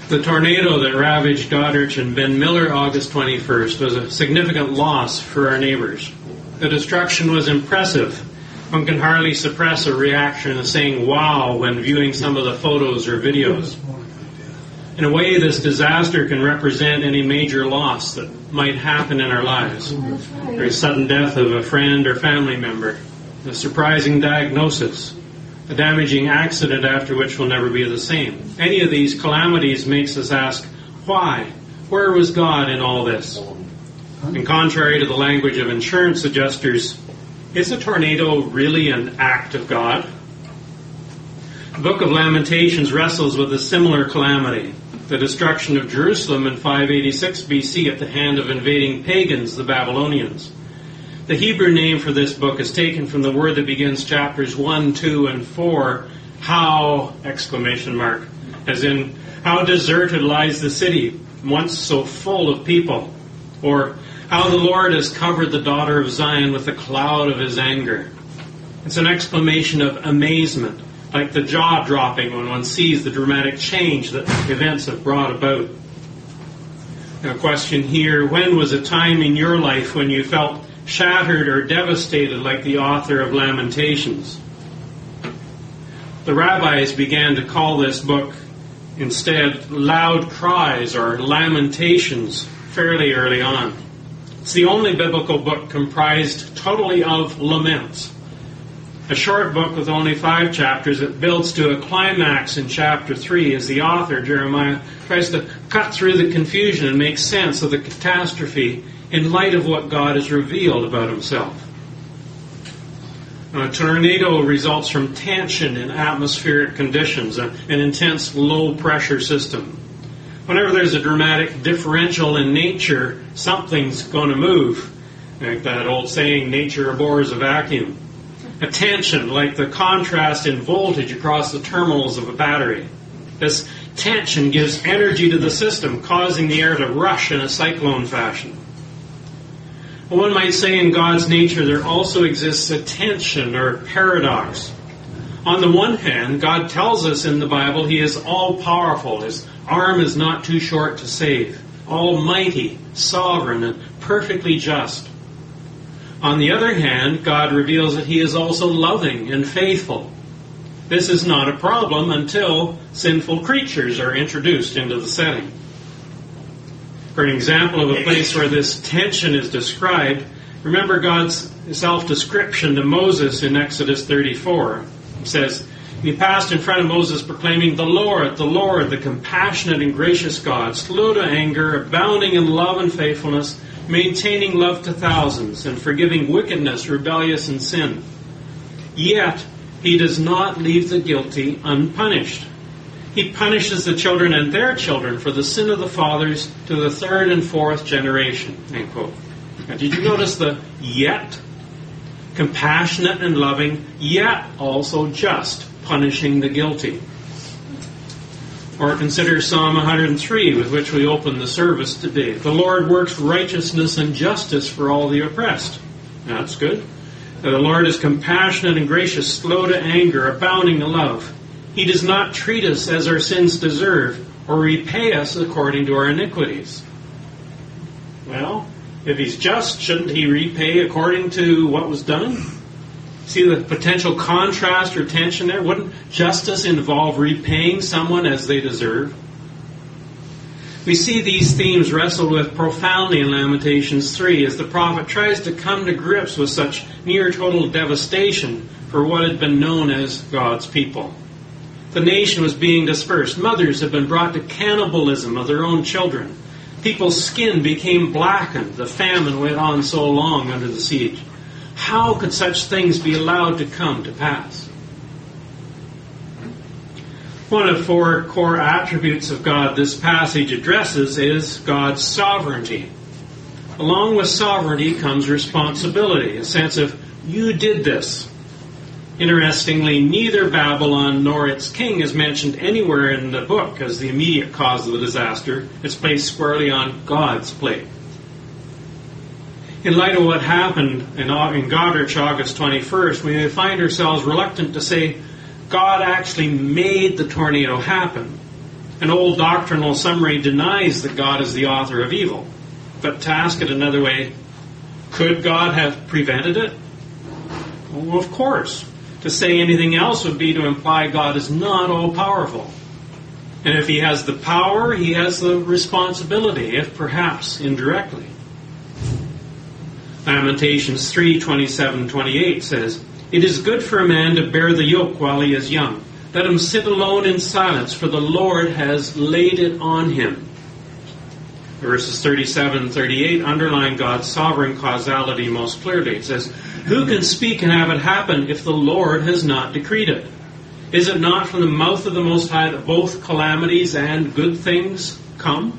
The tornado that ravaged Goderich and Ben Miller August 21st was a significant loss for our neighbors. The destruction was impressive. One can hardly suppress a reaction of saying wow when viewing some of the photos or videos. In a way, this disaster can represent any major loss that might happen in our lives. Or a sudden death of a friend or family member, a surprising diagnosis, a damaging accident after which will never be the same. Any of these calamities makes us ask, why? Where was God in all this? And contrary to the language of insurance adjusters, is a tornado really an act of God? The Book of Lamentations wrestles with a similar calamity, the destruction of Jerusalem in 586 BC at the hand of invading pagans, the Babylonians. The Hebrew name for this book is taken from the word that begins chapters 1, 2, and 4, how, exclamation mark, as in, how deserted lies the city, once so full of people, or how the Lord has covered the daughter of Zion with a cloud of his anger. It's an exclamation of amazement, like the jaw dropping when one sees the dramatic change that events have brought about. A question here, when was a time in your life when you felt shattered or devastated like the author of Lamentations? The rabbis began to call this book instead Loud Cries or Lamentations fairly early on. It's the only biblical book comprised totally of laments. A short book with only 5 chapters that builds to a climax in chapter 3 as the author, Jeremiah, tries to cut through the confusion and make sense of the catastrophe in light of what God has revealed about himself. A tornado results from tension in atmospheric conditions, an intense low-pressure system. Whenever there's a dramatic differential in nature, something's going to move. Like that old saying, nature abhors a vacuum. A tension, like the contrast in voltage across the terminals of a battery. This tension gives energy to the system, causing the air to rush in a cyclone fashion. Well, one might say in God's nature there also exists a tension or paradox. On the one hand, God tells us in the Bible he is all-powerful. His arm is not too short to save. Almighty, sovereign, and perfectly just. On the other hand, God reveals that he is also loving and faithful. This is not a problem until sinful creatures are introduced into the setting. For an example of a place where this tension is described, remember God's self-description to Moses in Exodus 34. It says, he passed in front of Moses proclaiming, the Lord, the compassionate and gracious God, slow to anger, abounding in love and faithfulness, maintaining love to thousands, and forgiving wickedness, rebellious, and sin. Yet he does not leave the guilty unpunished. He punishes the children and their children for the sin of the fathers to the 3rd and 4th generation. End quote. Now, did you notice the yet? Compassionate and loving, yet also just, punishing the guilty. Or consider Psalm 103, with which we open the service today. The Lord works righteousness and justice for all the oppressed. That's good. The Lord is compassionate and gracious, slow to anger, abounding in love. He does not treat us as our sins deserve, or repay us according to our iniquities. Well, if he's just, shouldn't he repay according to what was done? See the potential contrast or tension there? Wouldn't justice involve repaying someone as they deserve? We see these themes wrestled with profoundly in Lamentations 3 as the prophet tries to come to grips with such near total devastation for what had been known as God's people. The nation was being dispersed. Mothers had been brought to cannibalism of their own children. People's skin became blackened. The famine went on so long under the siege. How could such things be allowed to come to pass? One of 4 core attributes of God this passage addresses is God's sovereignty. Along with sovereignty comes responsibility, a sense of, you did this. Interestingly, neither Babylon nor its king is mentioned anywhere in the book as the immediate cause of the disaster. It's placed squarely on God's plate. In light of what happened in Goderich, August 21st, we may find ourselves reluctant to say God actually made the tornado happen. An old doctrinal summary denies that God is the author of evil. But to ask it another way, could God have prevented it? Well, of course. To say anything else would be to imply God is not all-powerful. And if he has the power, he has the responsibility, if perhaps indirectly. Lamentations 3:27-28 says, "It is good for a man to bear the yoke while he is young. Let him sit alone in silence, for the Lord has laid it on him." Verses 37 and 38 underline God's sovereign causality most clearly. It says, "Who can speak and have it happen if the Lord has not decreed it? Is it not from the mouth of the Most High that both calamities and good things come?"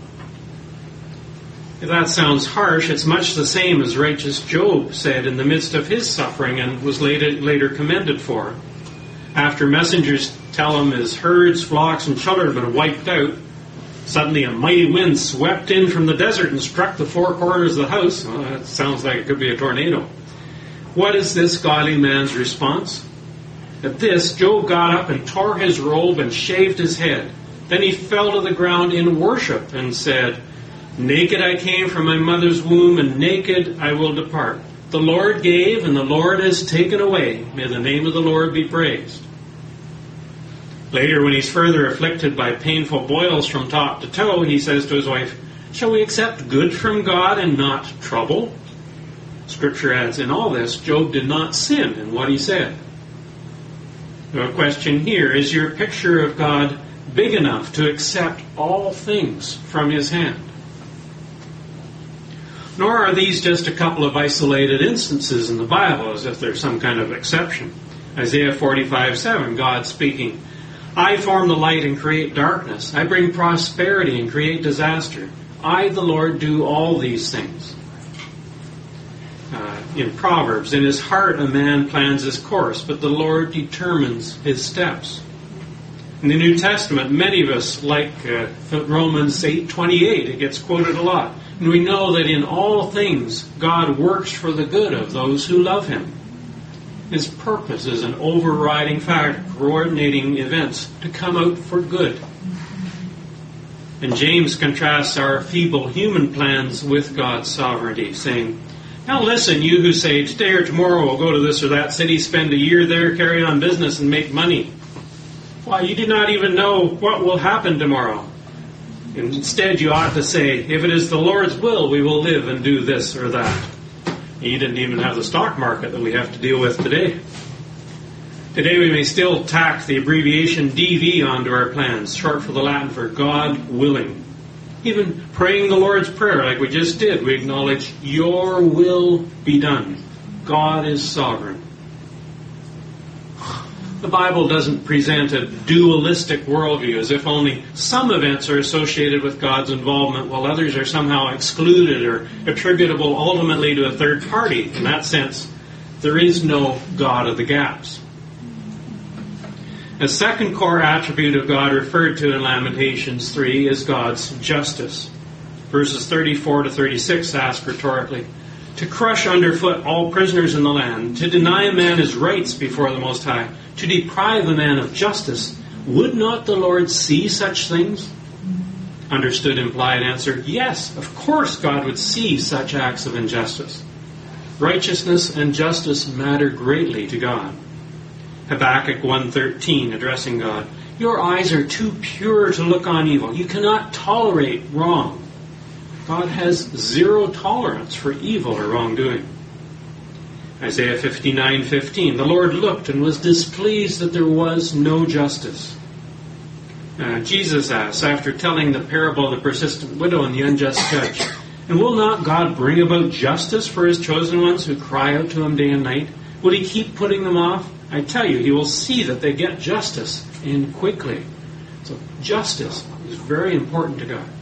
If that sounds harsh, it's much the same as righteous Job said in the midst of his suffering and was later commended for. After messengers tell him his herds, flocks, and children have been wiped out, suddenly a mighty wind swept in from the desert and struck the four corners of the house. Well, that sounds like it could be a tornado. What is this godly man's response? At this, Job got up and tore his robe and shaved his head. Then he fell to the ground in worship and said, "Naked I came from my mother's womb, and naked I will depart. The Lord gave, and the Lord has taken away. May the name of the Lord be praised." Later, when he's further afflicted by painful boils from top to toe, he says to his wife, "Shall we accept good from God and not trouble?" Scripture adds, in all this, Job did not sin in what he said. The question here, is your picture of God big enough to accept all things from his hand? Nor are these just a couple of isolated instances in the Bible, as if there's some kind of exception. Isaiah 45:7, God speaking, "I form the light and create darkness. I bring prosperity and create disaster. I, the Lord, do all these things." In Proverbs, "In his heart a man plans his course, but the Lord determines his steps." In the New Testament, many of us like Romans 8:28. It gets quoted a lot. And we know that in all things, God works for the good of those who love him. His purpose is an overriding factor, coordinating events to come out for good. And James contrasts our feeble human plans with God's sovereignty, saying, "Now listen, you who say, today or tomorrow we'll go to this or that city, spend a year there, carry on business, and make money. Why, you do not even know what will happen tomorrow. Instead, you ought to say, if it is the Lord's will, we will live and do this or that." You didn't even have the stock market that we have to deal with today. Today we may still tack the abbreviation DV onto our plans, short for the Latin for God willing. Even praying the Lord's Prayer like we just did, we acknowledge, your will be done. God is sovereign. The Bible doesn't present a dualistic worldview as if only some events are associated with God's involvement while others are somehow excluded or attributable ultimately to a third party. In that sense, there is no God of the gaps. A second core attribute of God referred to in Lamentations 3 is God's justice. Verses 34 to 36 ask rhetorically, "To crush underfoot all prisoners in the land, to deny a man his rights before the Most High, to deprive a man of justice, would not the Lord see such things?" Understood implied answer, yes, of course God would see such acts of injustice. Righteousness and justice matter greatly to God. Habakkuk 1:13, addressing God, "Your eyes are too pure to look on evil. You cannot tolerate wrong." God has zero tolerance for evil or wrongdoing. Isaiah 59:15, "The Lord looked and was displeased that there was no justice." Jesus asks, after telling the parable of the persistent widow and the unjust judge, "And will not God bring about justice for his chosen ones who cry out to him day and night? Will he keep putting them off? I tell you, he will see that they get justice, and quickly." So justice is very important to God.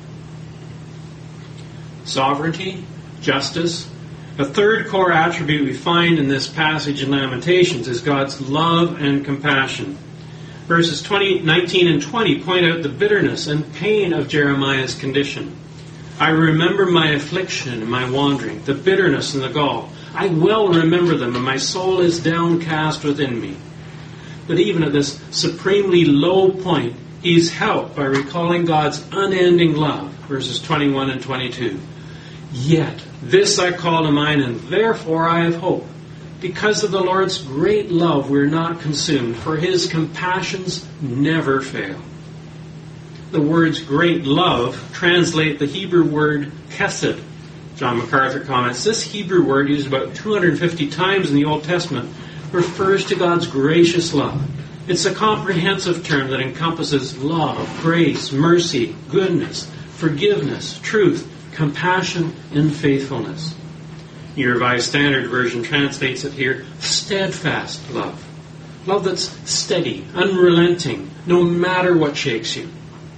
Sovereignty, justice. A third core attribute we find in this passage in Lamentations is God's love and compassion. Verses 19 and 20 point out the bitterness and pain of Jeremiah's condition. "I remember my affliction and my wandering, the bitterness and the gall. I well remember them, and my soul is downcast within me." But even at this supremely low point, He's helped by recalling God's unending love, verses 21 and 22. Yet, this I call to mind, and therefore I have hope. Because of the Lord's great love, we're not consumed, for His compassions never fail. The words great love translate the Hebrew word chesed. John MacArthur comments, this Hebrew word, used about 250 times in the Old Testament, refers to God's gracious love. It's a comprehensive term that encompasses love, grace, mercy, goodness, forgiveness, truth, compassion, and faithfulness. Your Revised Standard Version translates it here, steadfast love. Love that's steady, unrelenting, no matter what shakes you.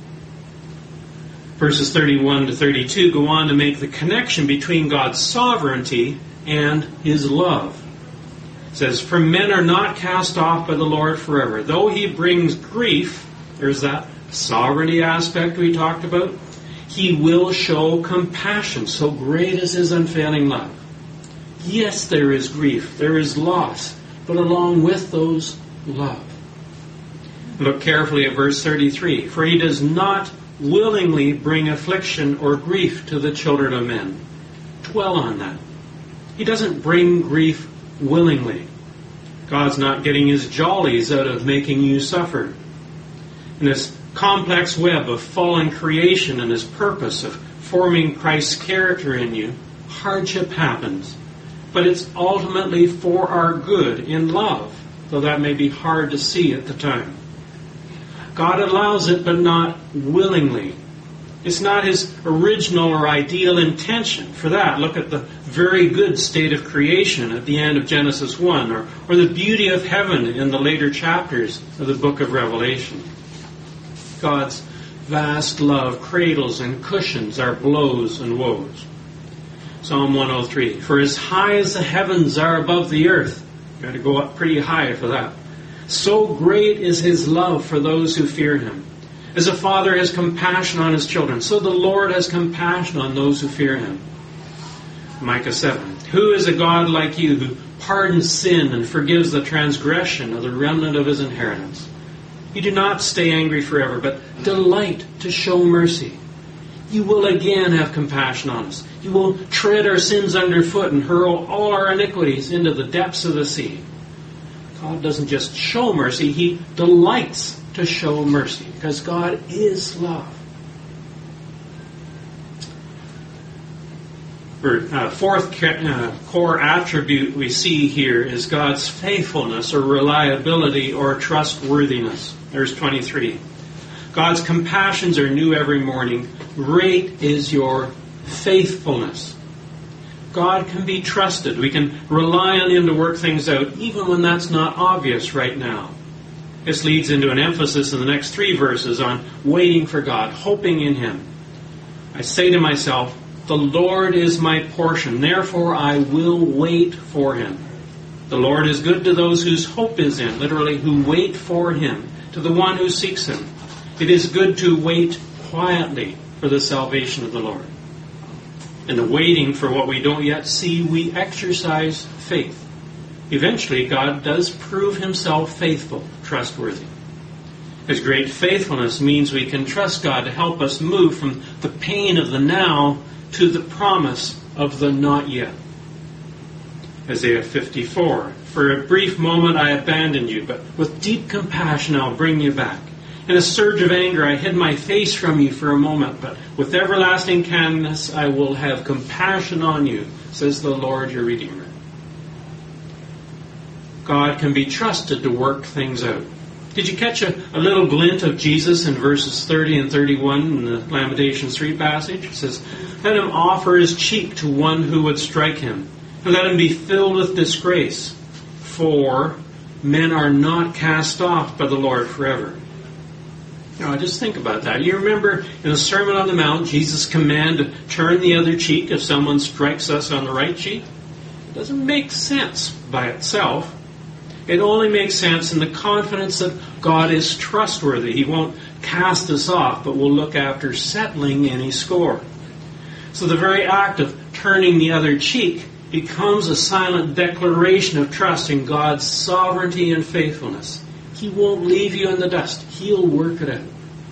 Verses 31 to 32 go on to make the connection between God's sovereignty and His love. It says, for men are not cast off by the Lord forever. Though He brings grief, there's that sovereignty aspect we talked about, He will show compassion. So great is His unfailing love. Yes, there is grief, there is loss, but along with those, love. Look carefully at verse 33. For He does not willingly bring affliction or grief to the children of men. Dwell on that. He doesn't bring grief willingly. God's not getting His jollies out of making you suffer. In this complex web of fallen creation and His purpose of forming Christ's character in you, hardship happens. But it's ultimately for our good in love, though that may be hard to see at the time. God allows it, but not willingly. It's not His original or ideal intention. For that, look at the very good state of creation at the end of Genesis 1, or the beauty of heaven in the later chapters of the book of Revelation. God's vast love cradles and cushions our blows and woes. Psalm 103, for as high as the heavens are above the earth, you've got to go up pretty high for that, so great is His love for those who fear Him. As a father has compassion on his children, so the Lord has compassion on those who fear Him. Micah 7, who is a God like you who pardons sin and forgives the transgression of the remnant of His inheritance? You do not stay angry forever, but delight to show mercy. You will again have compassion on us. You will tread our sins underfoot and hurl all our iniquities into the depths of the sea. God doesn't just show mercy, He delights to show mercy, because God is love. Fourth core attribute we see here is God's faithfulness or reliability or trustworthiness. There's 23. God's compassions are new every morning. Great is your faithfulness. God can be trusted. We can rely on Him to work things out, even when that's not obvious right now. This leads into an emphasis in the next 3 verses on waiting for God, hoping in Him. I say to myself, the Lord is my portion, therefore I will wait for Him. The Lord is good to those whose hope is in, literally, who wait for Him, to the one who seeks Him. It is good to wait quietly for the salvation of the Lord. In the waiting for what we don't yet see, we exercise faith. Eventually, God does prove Himself faithful, trustworthy. His great faithfulness means we can trust God to help us move from the pain of the now to the promise of the not yet. Isaiah 54, for a brief moment I abandoned you, but with deep compassion I'll bring you back. In a surge of anger I hid my face from you for a moment, but with everlasting kindness I will have compassion on you, says the Lord your Redeemer. God can be trusted to work things out. Did you catch a little glint of Jesus in verses 30 and 31 in the Lamentations 3 passage? It says, let him offer his cheek to one who would strike him, and let him be filled with disgrace. For men are not cast off by the Lord forever. Now, just think about that. You remember in the Sermon on the Mount, Jesus' command to turn the other cheek if someone strikes us on the right cheek? It doesn't make sense by itself. It only makes sense in the confidence that God is trustworthy. He won't cast us off, but will look after settling any score. So the very act of turning the other cheek becomes a silent declaration of trust in God's sovereignty and faithfulness. He won't leave you in the dust. He'll work it out.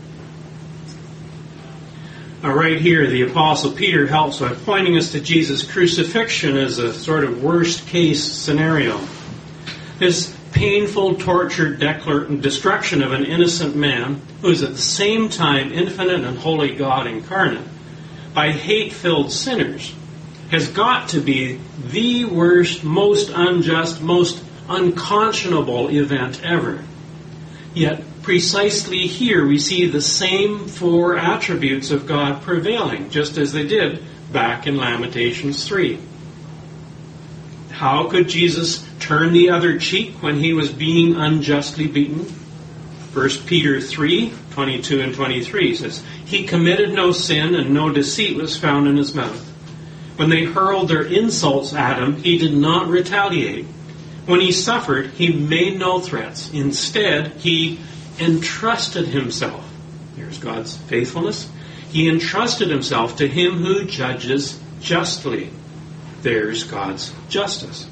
Right here, the Apostle Peter helps by pointing us to Jesus' crucifixion as a sort of worst-case scenario. This painful, tortured destruction of an innocent man, who is at the same time infinite and holy God incarnate, by hate-filled sinners, has got to be the worst, most unjust, most unconscionable event ever. Yet, precisely here we see the same four attributes of God prevailing, just as they did back in Lamentations 3. How could Jesus turn the other cheek when he was being unjustly beaten? 1 Peter 3, 22 and 23 says, "He committed no sin, and no deceit was found in his mouth. When they hurled their insults at him, he did not retaliate. When he suffered, he made no threats. Instead, he entrusted himself." Here's God's faithfulness. "He entrusted himself to him who judges justly." There's God's justice.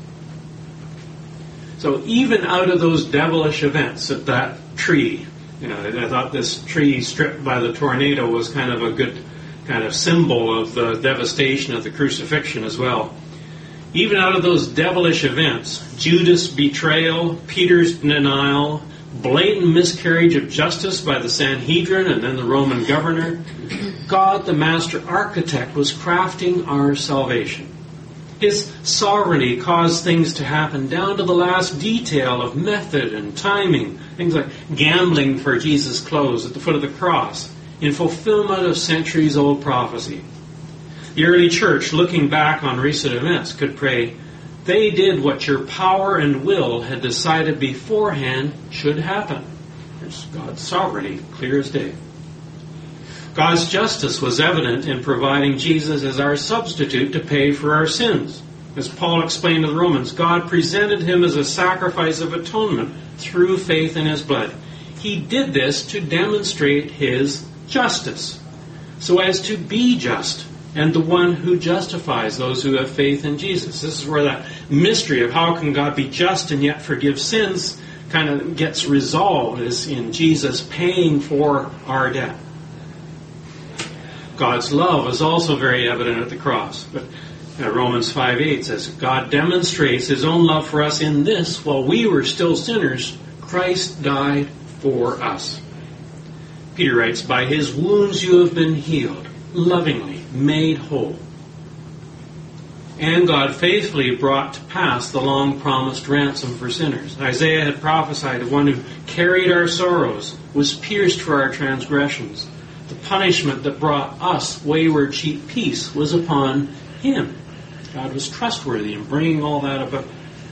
So even out of those devilish events at that tree, I thought this tree stripped by the tornado was kind of a good kind of symbol of the devastation of the crucifixion as well. Even out of those devilish events, Judas' betrayal, Peter's denial, blatant miscarriage of justice by the Sanhedrin and then the Roman governor, God, the master architect, was crafting our salvation. His sovereignty caused things to happen down to the last detail of method and timing. Things like gambling for Jesus' clothes at the foot of the cross in fulfillment of centuries-old prophecy. The early church, looking back on recent events, could pray, "They did what your power and will had decided beforehand should happen." There's God's sovereignty, clear as day. God's justice was evident in providing Jesus as our substitute to pay for our sins. As Paul explained to the Romans, God presented him as a sacrifice of atonement through faith in his blood. He did this to demonstrate his justice, so as to be just and the one who justifies those who have faith in Jesus. This is where that mystery of how can God be just and yet forgive sins kind of gets resolved, is in Jesus paying for our debt. God's love is also very evident at the cross. But Romans 5:8 says, "God demonstrates his own love for us in this, while we were still sinners, Christ died for us." Peter writes, "By his wounds you have been healed, lovingly made whole." And God faithfully brought to pass the long-promised ransom for sinners. Isaiah had prophesied of one who carried our sorrows, was pierced for our transgressions. The punishment that brought us wayward sheep peace was upon him. God was trustworthy in bringing all that about.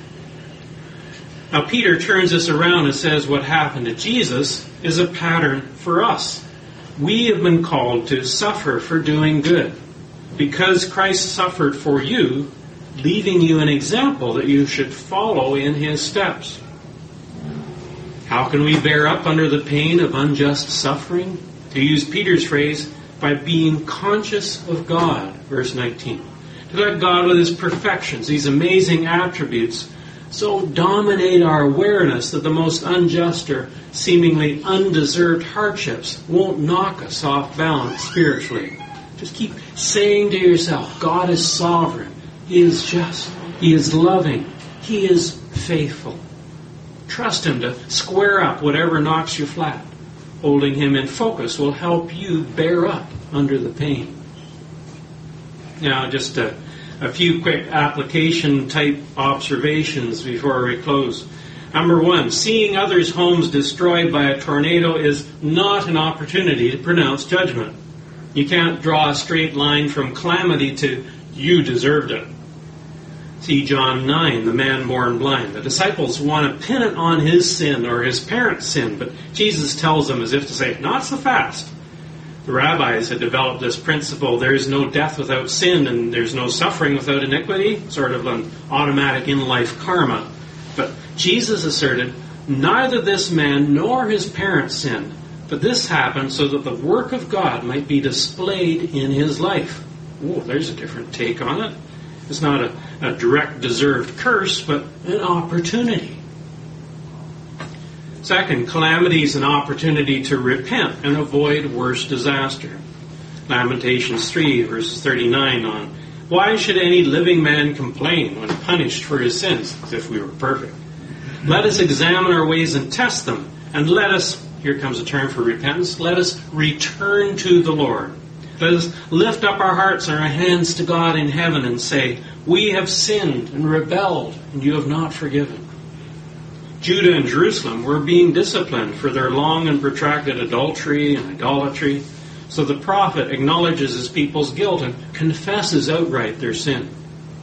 Now Peter turns this around and says what happened to Jesus is a pattern for us. We have been called to suffer for doing good. Because Christ suffered for you, leaving you an example that you should follow in his steps. How can we bear up under the pain of unjust suffering? To use Peter's phrase, by being conscious of God, verse 19. To let God with his perfections, these amazing attributes, so dominate our awareness that the most unjust or seemingly undeserved hardships won't knock us off balance spiritually. Just keep saying to yourself, God is sovereign, he is just, he is loving, he is faithful. Trust him to square up whatever knocks you flat. Holding him in focus will help you bear up under the pain. Now, just a few quick application-type observations before we close. Number one, seeing others' homes destroyed by a tornado is not an opportunity to pronounce judgment. You can't draw a straight line from calamity to you deserved it. See John 9, the man born blind. The disciples want to pin it on his sin or his parents' sin, but Jesus tells them as if to say, not so fast. The rabbis had developed this principle, there is no death without sin and there's no suffering without iniquity, sort of an automatic in-life karma. But Jesus asserted, neither this man nor his parents sinned, but this happened so that the work of God might be displayed in his life. Oh, there's a different take on it. It's not a direct deserved curse, but an opportunity. Second, calamity is an opportunity to repent and avoid worse disaster. Lamentations 3, verses 39 on, why should any living man complain when punished for his sins, as if we were perfect? Let us examine our ways and test them, and let us, here comes a term for repentance, let us return to the Lord. Let us lift up our hearts and our hands to God in heaven and say, we have sinned and rebelled, and you have not forgiven. Judah and Jerusalem were being disciplined for their long and protracted adultery and idolatry. So the prophet acknowledges his people's guilt and confesses outright their sin.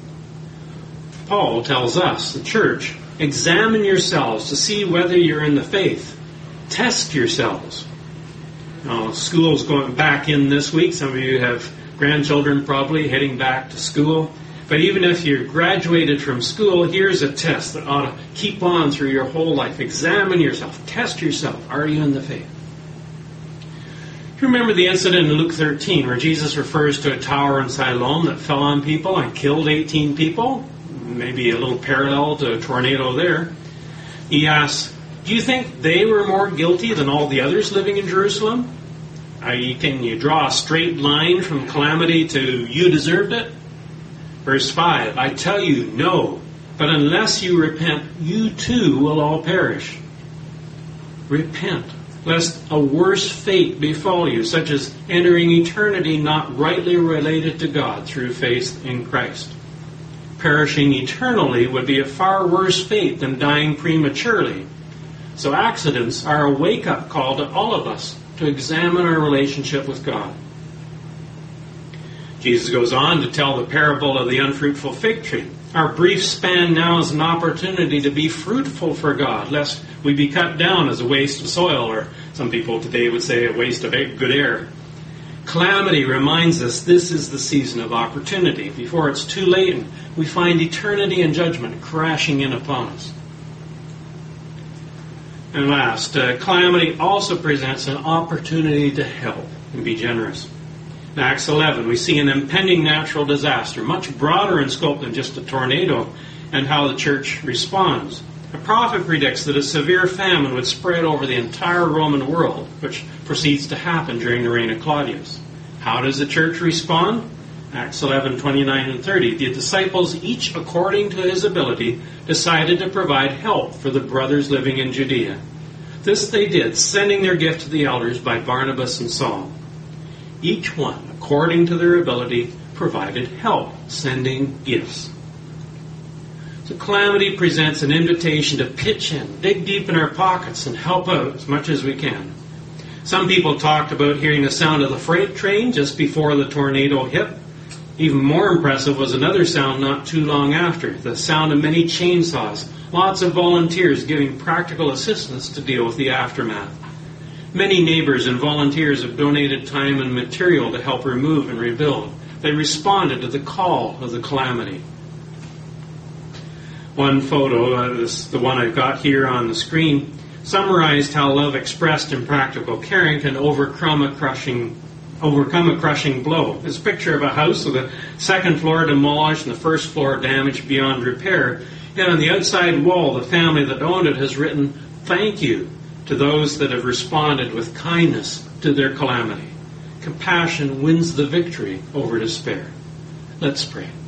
Paul tells us, the church, examine yourselves to see whether you're in the faith. Test yourselves. Now, school's going back in this week. Some of you have grandchildren probably heading back to school. But even if you're graduated from school, here's a test that ought to keep on through your whole life. Examine yourself. Test yourself. Are you in the faith? You remember the incident in Luke 13 where Jesus refers to a tower in Siloam that fell on people and killed 18 people? Maybe a little parallel to a tornado there. He asks, do you think they were more guilty than all the others living in Jerusalem? Can you draw a straight line from calamity to you deserved it? Verse 5, I tell you, no, but unless you repent, you too will all perish. Repent, lest a worse fate befall you, such as entering eternity not rightly related to God through faith in Christ. Perishing eternally would be a far worse fate than dying prematurely. So accidents are a wake-up call to all of us to examine our relationship with God. Jesus goes on to tell the parable of the unfruitful fig tree. Our brief span now is an opportunity to be fruitful for God, lest we be cut down as a waste of soil, or some people today would say a waste of good air. Calamity reminds us this is the season of opportunity, before it's too late and we find eternity and judgment crashing in upon us. And last, calamity also presents an opportunity to help and be generous. In Acts 11, we see an impending natural disaster, much broader in scope than just a tornado, and how the church responds. A prophet predicts that a severe famine would spread over the entire Roman world, which proceeds to happen during the reign of Claudius. How does the church respond? Acts 11, 29 and 30. The disciples, each according to his ability, decided to provide help for the brothers living in Judea. This they did, sending their gift to the elders by Barnabas and Saul. Each one, according to their ability, provided help, sending gifts. So calamity presents an invitation to pitch in, dig deep in our pockets, and help out as much as we can. Some people talked about hearing the sound of the freight train just before the tornado hit. Even more impressive was another sound not too long after, the sound of many chainsaws, lots of volunteers giving practical assistance to deal with the aftermath. Many neighbors and volunteers have donated time and material to help remove and rebuild. They responded to the call of the calamity. One photo, the one I've got here on the screen, summarized how love expressed in practical caring can overcome a crushing blow. It's a picture of a house with the second floor demolished and the first floor damaged beyond repair. Yet on the outside wall, the family that owned it has written, "Thank you to those that have responded with kindness to their calamity." Compassion wins the victory over despair. Let's pray.